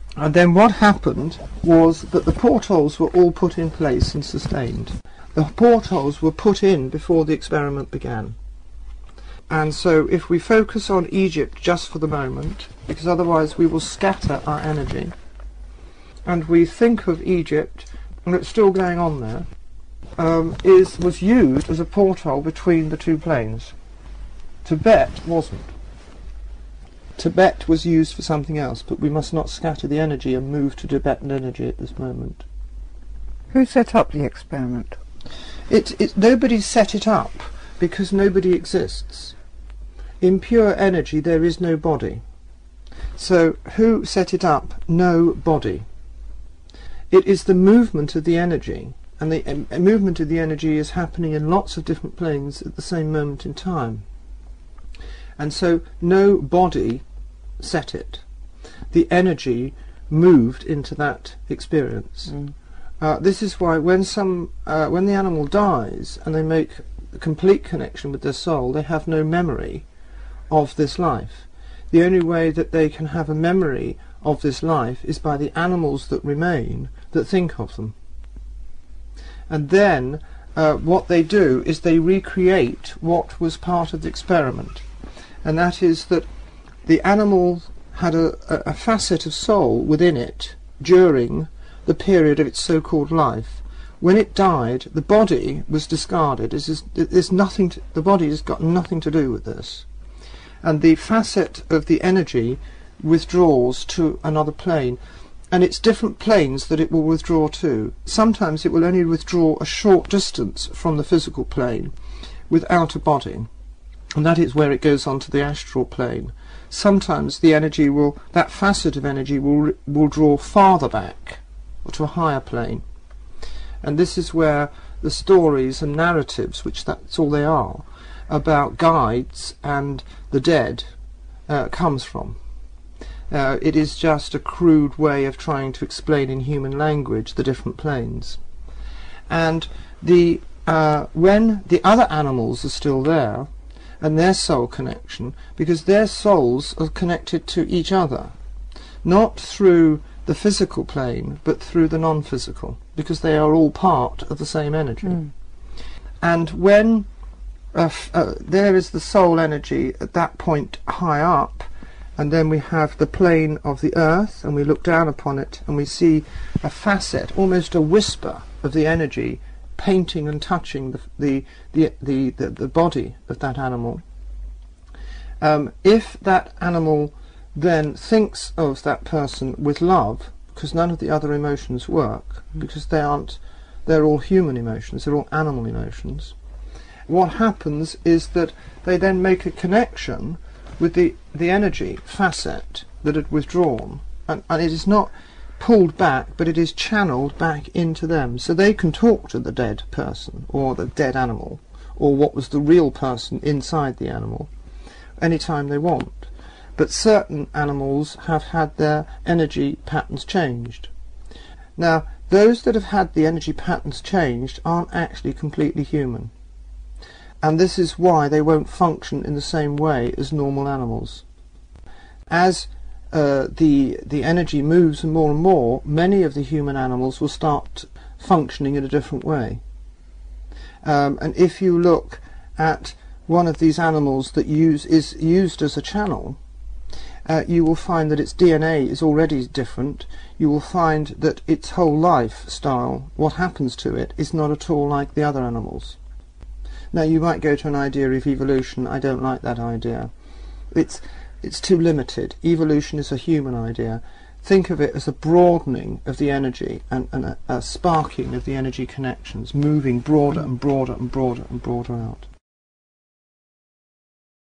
And then what happened was that the portholes were all put in place and sustained. The portholes were put in before the experiment began. And so if we focus on Egypt just for the moment, because otherwise we will scatter our energy, and we think of Egypt, and it's still going on there, was used as a porthole between the two planes. Tibet wasn't. Tibet was used for something else, but we must not scatter the energy and move to Tibetan energy at this moment. Who set up the experiment? Nobody set it up, because nobody exists. In pure energy there is no body. So who set it up? No body. It is the movement of the energy, and the movement of the energy is happening in lots of different planes at the same moment in time. And so no body set it. The energy moved into that experience. This is why when the animal dies and they make a complete connection with their soul, they have no memory of this life. The only way that they can have a memory of this life is by the animals that remain that think of them. And then what they do is they recreate what was part of the experiment, and that is that the animal had a facet of soul within it during the period of its so-called life. When it died, the body was discarded. The body has got nothing to do with this. And the facet of the energy withdraws to another plane, and it's different planes that it will withdraw to. Sometimes it will only withdraw a short distance from the physical plane without a body, and that is where it goes on to the astral plane. Sometimes the energy that facet of energy will draw farther back, or to a higher plane. And this is where the stories and narratives, which that's all they are, about guides and the dead comes from. It is just a crude way of trying to explain in human language the different planes. And when the other animals are still there, and their soul connection, because their souls are connected to each other, not through the physical plane, but through the non-physical, because they are all part of the same energy. And when there is the soul energy at that point high up, and then we have the plane of the earth, and we look down upon it, and we see a facet, almost a whisper of the energy painting and touching the body of that animal. If that animal then thinks of that person with love, because none of the other emotions work, because they're all human emotions, they're all animal emotions, what happens is that they then make a connection with the energy facet that had withdrawn, and it is not pulled back, but it is channeled back into them, so they can talk to the dead person or the dead animal, or what was the real person inside the animal, anytime they want. But certain animals have had their energy patterns changed. Now, those that have had the energy patterns changed aren't actually completely human, and this is why they won't function in the same way as normal animals. As the energy moves more and more, many of the human animals will start functioning in a different way. And if you look at one of these animals that is used as a channel, you will find that its DNA is already different. You will find that its whole lifestyle, what happens to it, is not at all like the other animals. Now, you might go to an idea of evolution. I don't like that idea. It's too limited. Evolution is a human idea. Think of it as a broadening of the energy and a sparking of the energy connections, moving broader and broader and broader and broader out.